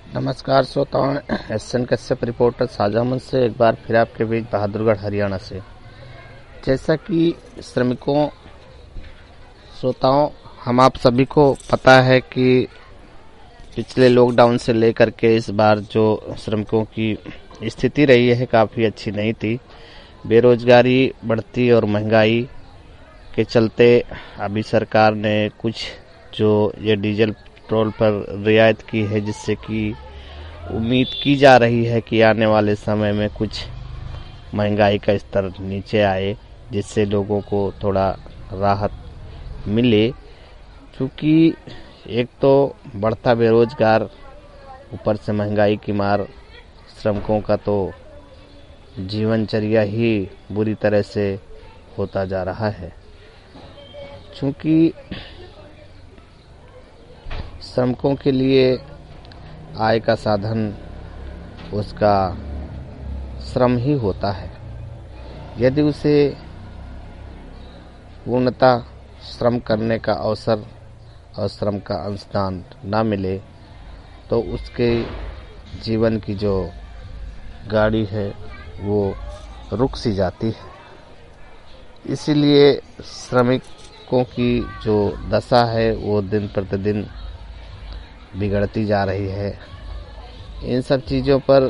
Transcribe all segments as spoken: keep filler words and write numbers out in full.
नमस्कार श्रोताओं, S N Kashyap reporter साझा मंच से एक बार फिर आपके बीच बहादुरगढ़ हरियाणा से। जैसा कि श्रमिकों श्रोताओं हम आप सभी को पता है कि पिछले लॉकडाउन से लेकर के इस बार जो श्रमिकों की स्थिति रही है काफ़ी अच्छी नहीं थी। बेरोजगारी बढ़ती और महंगाई के चलते अभी सरकार ने कुछ जो ये डीजल पेट्रोल पर रियायत की है, जिससे कि उम्मीद की जा रही है कि आने वाले समय में कुछ महंगाई का स्तर नीचे आए, जिससे लोगों को थोड़ा राहत मिले। क्योंकि एक तो बढ़ता बेरोजगार, ऊपर से महंगाई की मार, श्रमिकों का तो जीवनचर्या ही बुरी तरह से होता जा रहा है। क्योंकि श्रमिकों के लिए आय का साधन उसका श्रम ही होता है। यदि उसे पूर्णतः श्रम करने का अवसर और श्रम का अंशदान न मिले तो उसके जीवन की जो गाड़ी है वो रुक सी जाती है। इसीलिए श्रमिकों की जो दशा है वो दिन प्रतिदिन बिगड़ती जा रही है। इन सब चीज़ों पर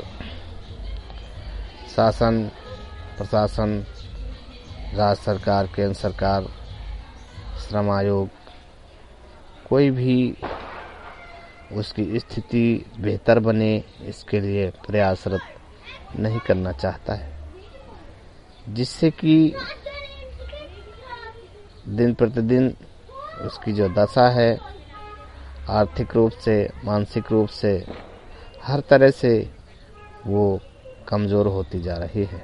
शासन, प्रशासन, राज्य सरकार, केंद्र सरकार, श्रम आयोग, कोई भी उसकी स्थिति बेहतर बने इसके लिए प्रयासरत नहीं करना चाहता है, जिससे कि दिन प्रतिदिन उसकी जो दशा है आर्थिक रूप से, मानसिक रूप से, हर तरह से वो कमज़ोर होती जा रही है।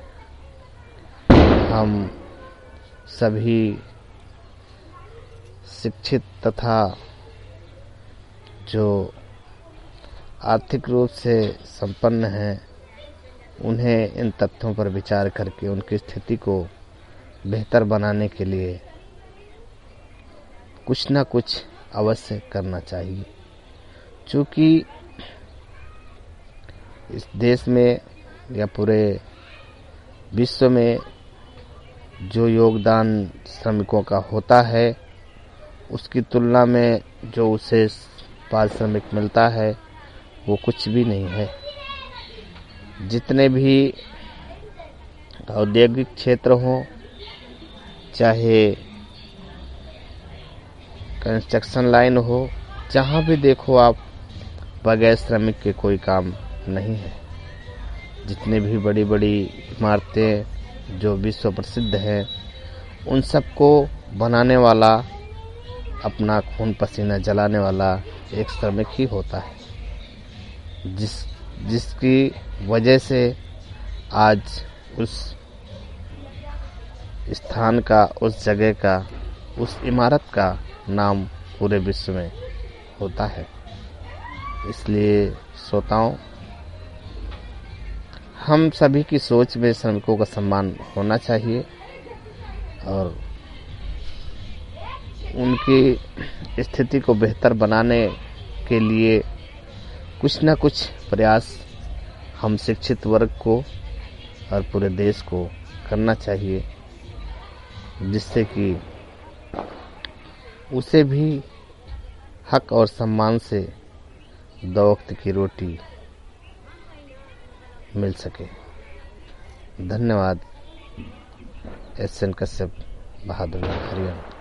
हम सभी शिक्षित तथा जो आर्थिक रूप से संपन्न हैं, उन्हें इन तथ्यों पर विचार करके उनकी स्थिति को बेहतर बनाने के लिए कुछ न कुछ अवश्य करना चाहिए। क्योंकि इस देश में या पूरे विश्व में जो योगदान श्रमिकों का होता है, उसकी तुलना में जो उसे पारिश्रमिक मिलता है वो कुछ भी नहीं है। जितने भी औद्योगिक क्षेत्र हों, चाहे कंस्ट्रक्शन लाइन हो, जहाँ भी देखो आप, बगैर श्रमिक के कोई काम नहीं है। जितने भी बड़ी बड़ी इमारतें जो विश्व प्रसिद्ध हैं, उन सबको बनाने वाला, अपना खून पसीना जलाने वाला एक श्रमिक ही होता है, जिस जिसकी वजह से आज उस स्थान का, उस जगह का, उस इमारत का नाम पूरे विश्व में होता है। इसलिए श्रोताओं, हम सभी की सोच में श्रमिकों का सम्मान होना चाहिए और उनकी स्थिति को बेहतर बनाने के लिए कुछ न कुछ प्रयास हम शिक्षित वर्ग को और पूरे देश को करना चाहिए, जिससे कि उसे भी हक और सम्मान से दो वक्त की रोटी मिल सके। धन्यवाद। S N Kashyap, Bahadurgarh, Haryana.